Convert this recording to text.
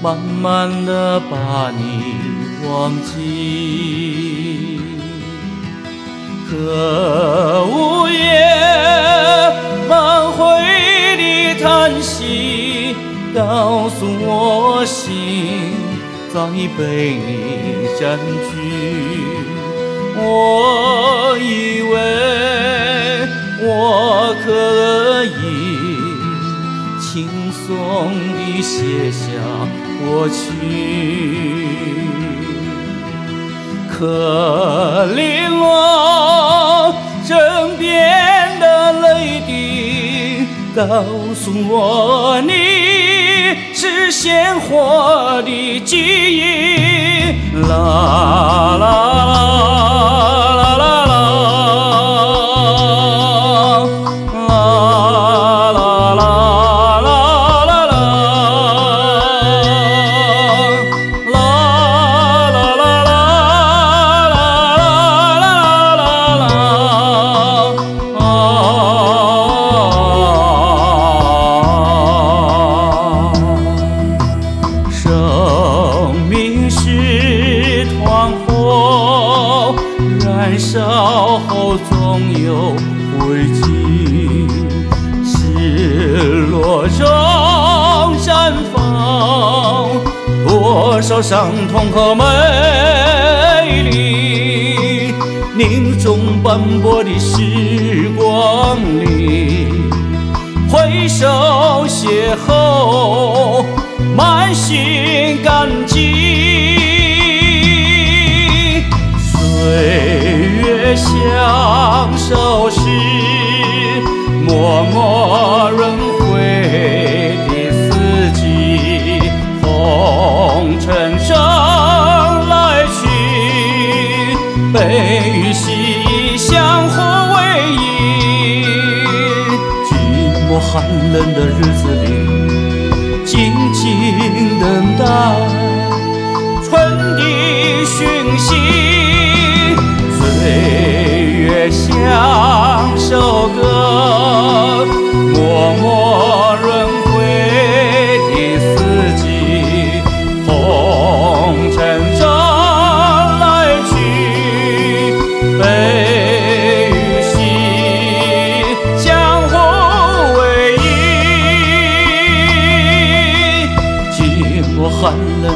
慢慢地把你忘记。可午夜满回的叹息，告诉我心早已被你占据。我以为我可以轻松地写下过去，可淋落枕边的泪滴，告诉我你是鲜活的记忆。啦啦啦啦啦啦。燃烧后总有灰烬，失落中绽放多少伤痛和美丽。凝重斑驳的时光里，挥手邂逅，满心感激。岁月相守时，默默轮回的四季，红尘中来去，悲与喜相互为依。寂寞寒冷的日子里，静静等待春的讯息。岁月像首歌，默默轮回的四季，红尘中来去，悲与喜相互为依。寂寞寒冷